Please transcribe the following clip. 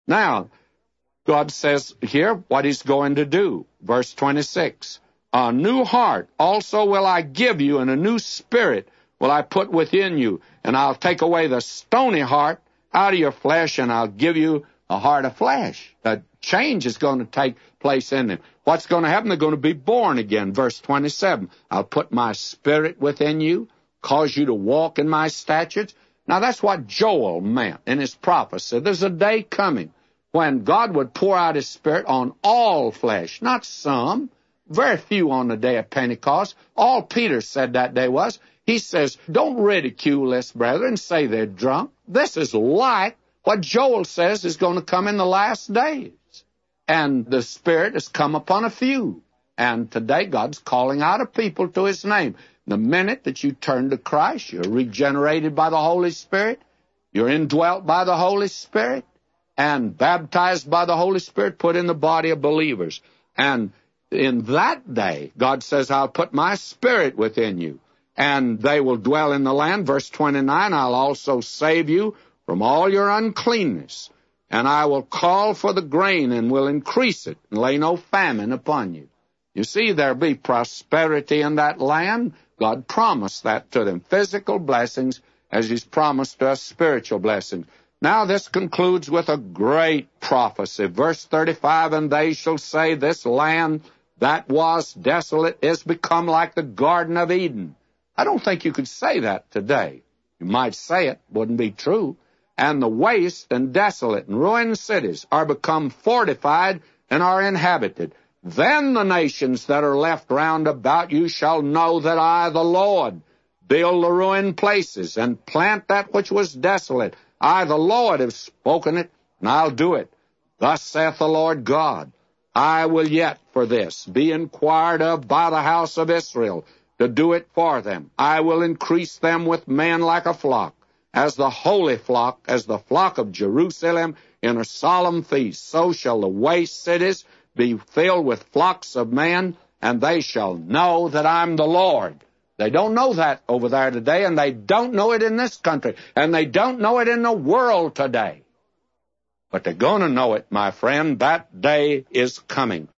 Now, God says here what he's going to do. Verse 26, a new heart also will I give you, and a new spirit will I put within you, and I'll take away the stony heart out of your flesh, and I'll give you a heart of flesh. A change is going to take place in them. What's going to happen? They're going to be born again. Verse 27, I'll put my spirit within you, cause you to walk in my statutes. Now, that's what Joel meant in his prophecy. There's a day coming when God would pour out his Spirit on all flesh, not some, very few on the day of Pentecost. All Peter said that day was, he says, don't ridicule this, brethren, say they're drunk. This is like what Joel says is going to come in the last days. And the Spirit has come upon a few. And today God's calling out a people to his name. The minute that you turn to Christ, you're regenerated by the Holy Spirit, you're indwelt by the Holy Spirit, and baptized by the Holy Spirit, put in the body of believers. And in that day, God says, I'll put my Spirit within you, and they will dwell in the land. Verse 29, I'll also save you from all your uncleanness, and I will call for the grain and will increase it, and lay no famine upon you. You see, there'll be prosperity in that land. God promised that to them, physical blessings, as he's promised us spiritual blessings. Now this concludes with a great prophecy. Verse 35, and they shall say, this land that was desolate is become like the Garden of Eden. I don't think you could say that today. You might say it, wouldn't be true. And the waste and desolate and ruined cities are become fortified and are inhabited. Then the nations that are left round about you shall know that I, the Lord, build the ruined places and plant that which was desolate. I, the Lord, have spoken it, and I'll do it. Thus saith the Lord God, I will yet for this be inquired of by the house of Israel, to do it for them. I will increase them with men like a flock, as the holy flock, as the flock of Jerusalem in a solemn feast. So shall the waste cities be filled with flocks of men, and they shall know that I'm the Lord. They don't know that over there today, and they don't know it in this country, and they don't know it in the world today. But they're going to know it, my friend. That day is coming.